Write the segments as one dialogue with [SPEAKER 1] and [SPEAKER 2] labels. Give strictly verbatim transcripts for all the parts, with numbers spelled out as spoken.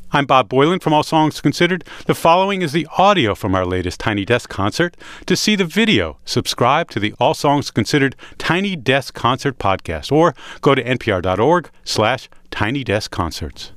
[SPEAKER 1] I'm Bob Boylan from All Songs Considered. The following is the audio from our latest Tiny Desk concert. To see the video, subscribe to the All Songs Considered Tiny Desk Concert podcast or go to npr.org slash Tiny Desk Concerts.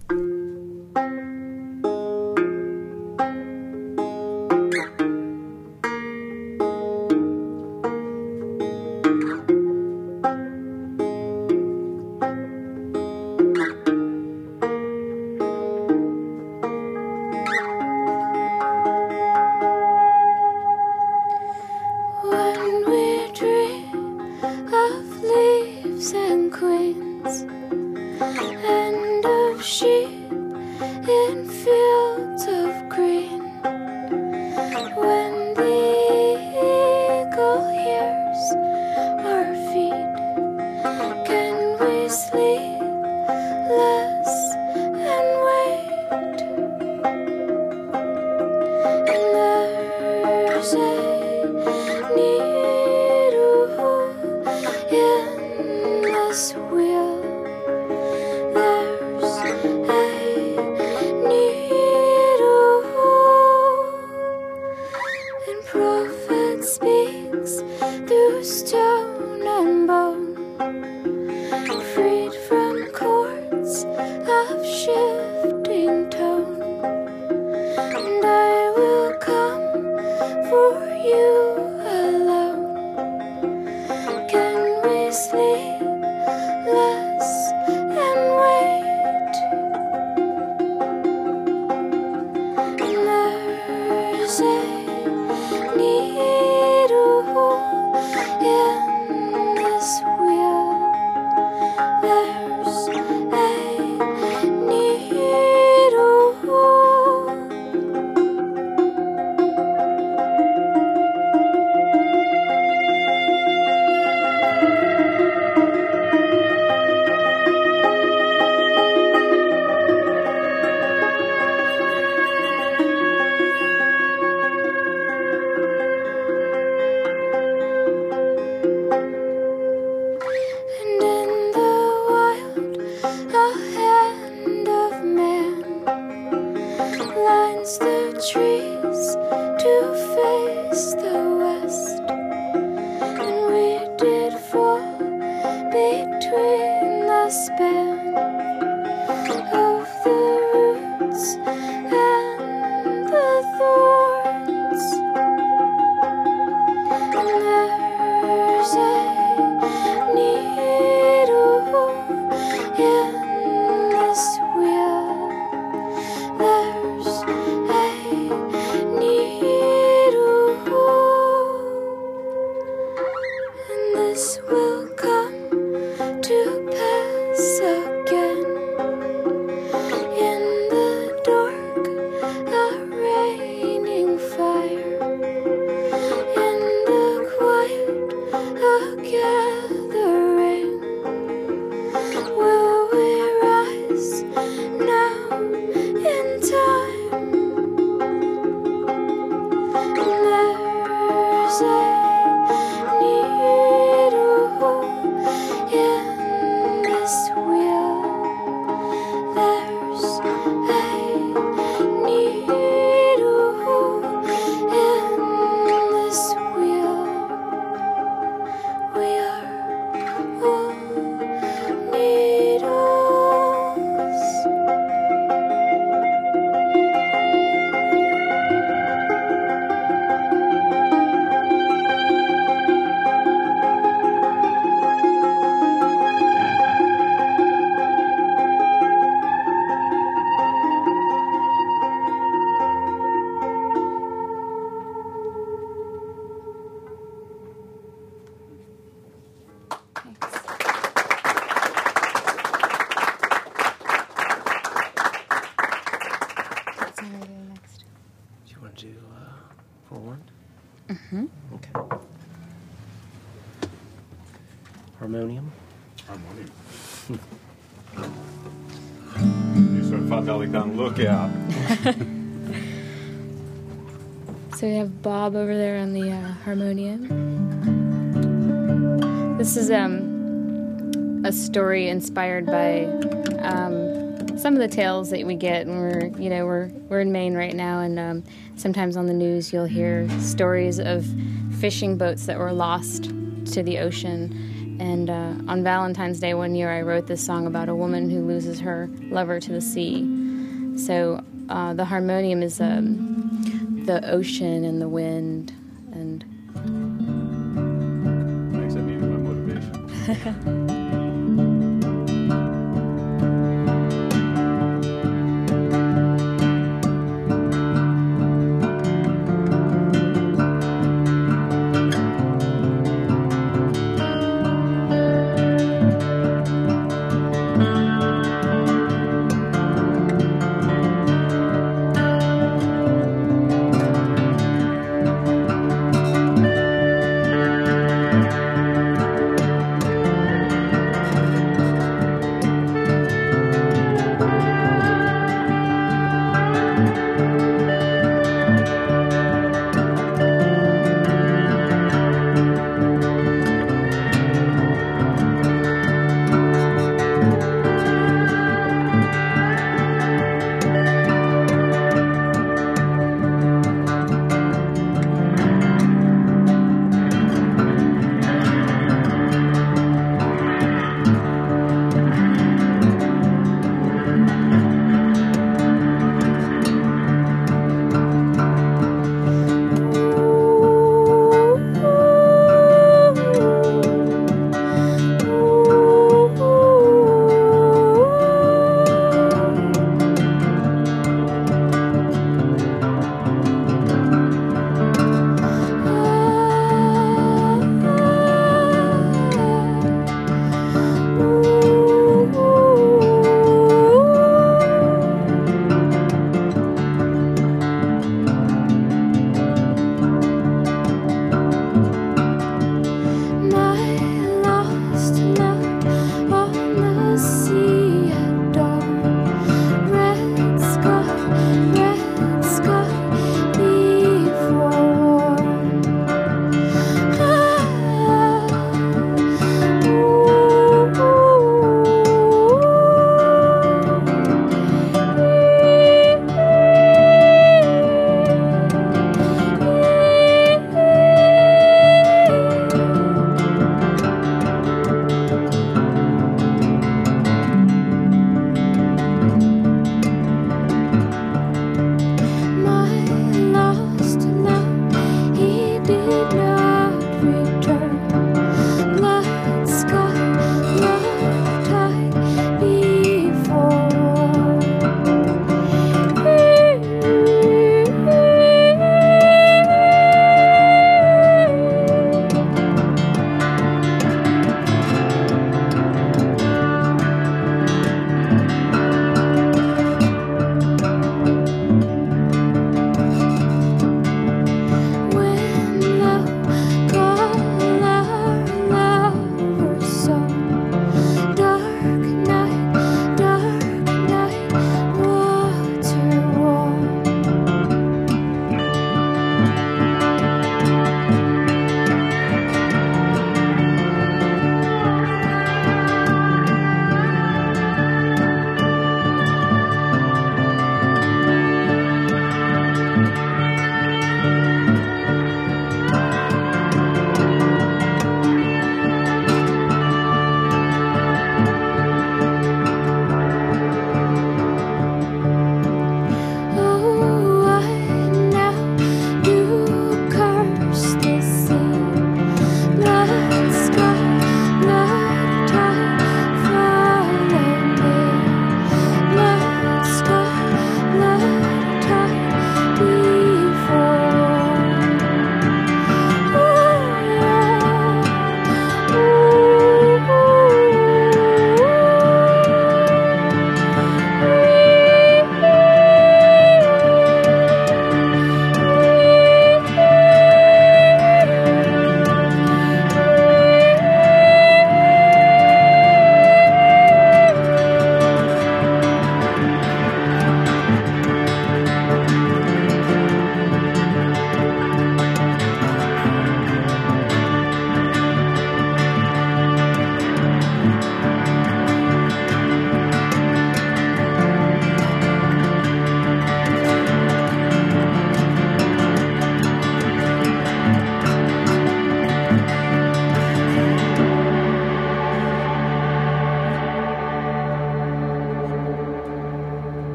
[SPEAKER 2] Mm-hmm.
[SPEAKER 3] Okay. Harmonium.
[SPEAKER 1] Harmonium. You sort of fatalican lookout.
[SPEAKER 2] So we have Bob over there on the uh, harmonium. This is um, a story inspired by um, some of the tales that we get, and we're, you know, we're we're in Maine right now, and um, sometimes on the news you'll hear stories of fishing boats that were lost to the ocean. And uh, on Valentine's Day one year, I wrote this song about a woman who loses her lover to the sea. So uh, the harmonium is um, the ocean and the wind, and
[SPEAKER 1] Thanks, I needed my motivation.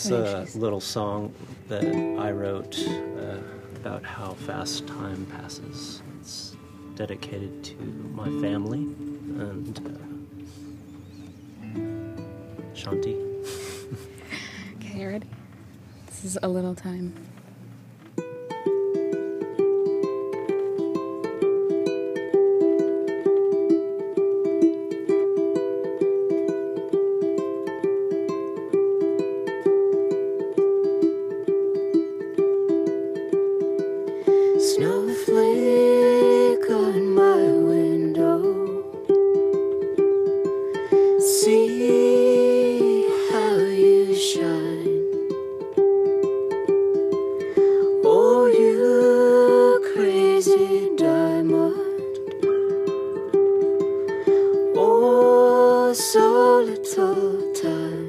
[SPEAKER 3] It's a little song that I wrote uh, about how fast time passes. It's dedicated to my family and uh, Shanti.
[SPEAKER 2] Okay, you ready? This is A Little Time.
[SPEAKER 4] Snowflake on my window, see how you shine. Oh, you crazy diamond. Oh, so little time.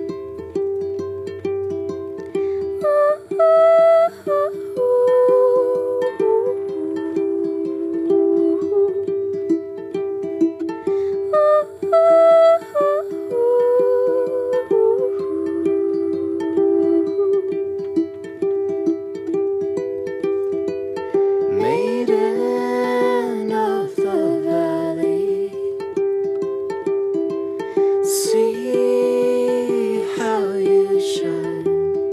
[SPEAKER 4] Maiden of the valley, see how you shine.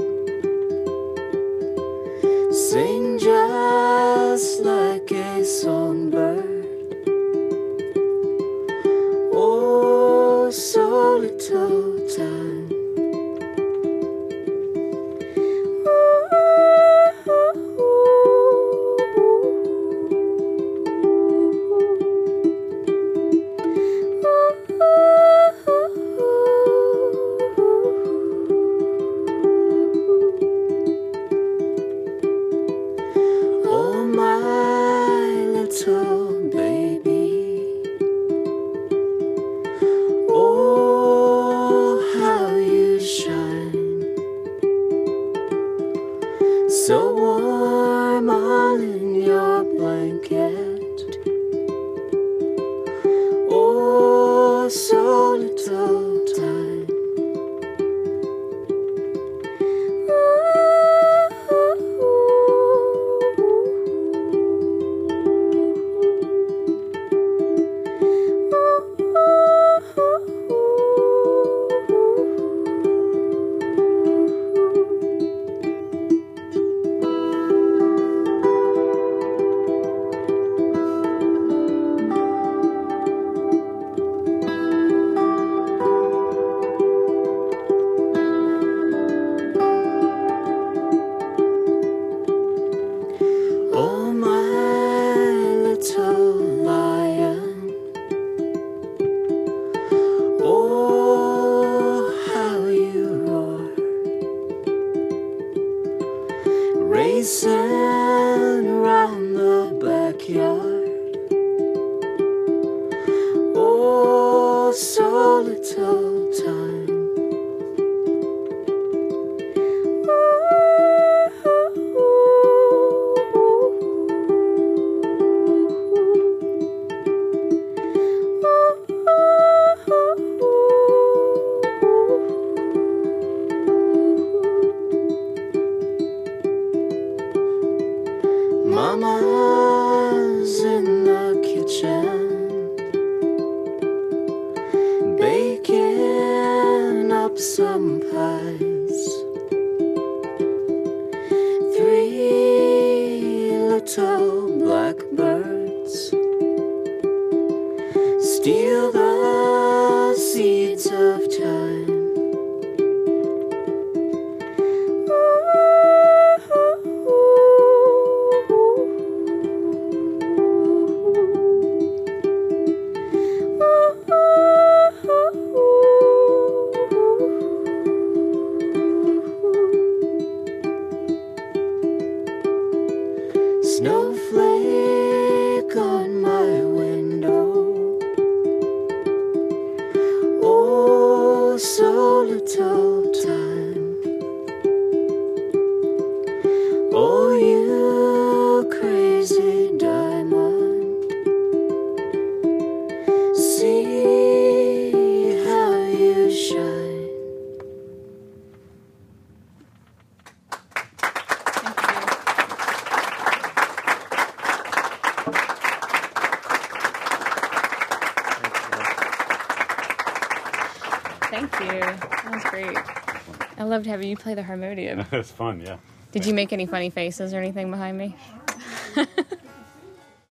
[SPEAKER 4] Sing just like a songbird. Oh, so little time. Oh, my little baby. Oh, how you shine. So warm all in your blanket. Oh, so little time. Oh, my little lion. Oh, how you roar. Racing around the backyard. Oh, so little time. Mama's in the kitchen, baking up some pies. Three little blackbirds steal the seeds of time. Snowflake on my window. Oh,
[SPEAKER 2] Thank you. That was great. I loved having you play the harmonium.
[SPEAKER 1] That's fun, yeah.
[SPEAKER 2] Did you make any funny faces or anything behind me?